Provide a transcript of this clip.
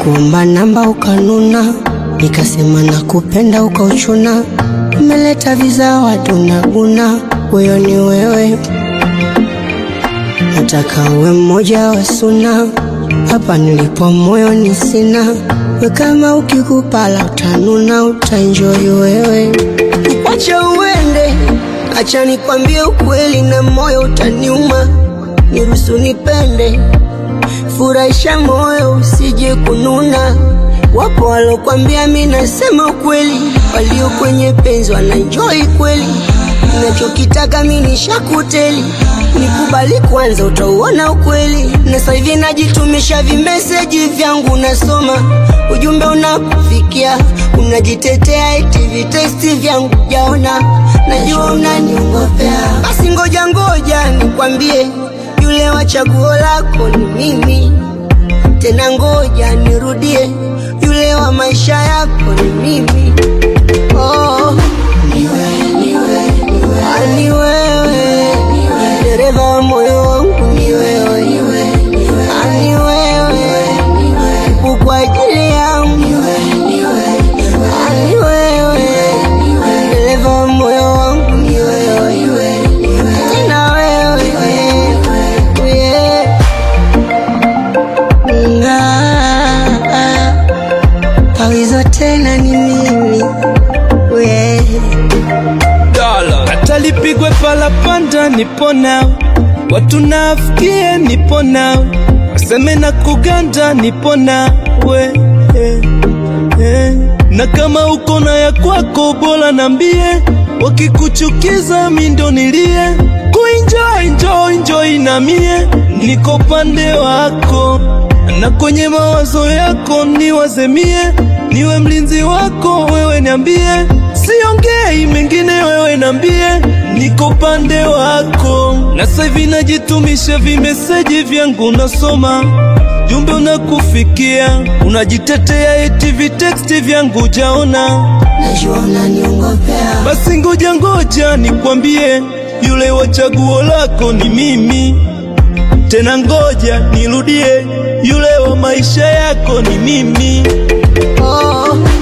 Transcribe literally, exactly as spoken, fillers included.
Nilikuomba namba ukanuna, nikasema nakupenda ukauchuna. Umeleta viza watu naguna, wewe ni wewe. Nataka uwe mmoja wa suna, hapa nilipo moyo ni sina. We kama ukikupala utanuna, utaenjoy wewe. Wacha uende, acha nikwambie ukweli na moyo utaniuma. Niruhusu nipende, furahisha moyo usije kununa. Wapo walokuambia mimi nasema ukweli, walio kwenye penzi wanaenjoy kweli. Ninachokitaka mimi nishakuteli, nikubali kwanza utauona ukweli. Na sasa hivi najitumisha vimeseji vyangu nasoma, ujumbe unakufikia, unajitetea eti vitesti vyangu jaona. Najua unaniongopea, basi ngoja ngoja nikwambie, yule wa chaguo lako ni mimi. Tena ngoja nirudie, yule wa maisha yako ni mimi. Oh, niwe, niwe, niwe, ni wewe, dereva wa moyo wangu ni wewe, ni wewe, upo kwa ajili yangu ni wewe, dereva wa moyo wangu ni wewe, tena wewe, yeah. Pawizo tena ni mimi, we Dala atalipigwe pala panda nipo nao, watu nafikie nipo nao, waseme na kuganda nipo nawe, eh, eh. Na kama uko na ya kwako bora nambie, wakikuchukiza mimi ndo nilie. Kuenjoy enjoy enjoy na mie niko pande wako, na kwenye mawazo yako niwazemie. Niwe mlinzi wako wewe niambie, siongei mengine wewe niambie, niko pande wako. Na sasa hivi najitumisha vimeseji vyangu nasoma, jumbe unakufikia, unajitetea eti vitexti vyangu jaona. Najua unaniongopea, basi ngoja ngoja nikwambie, yule wa chaguo lako ni mimi. Tena ngoja nirudie, yule wa maisha yako ni mimi. oh.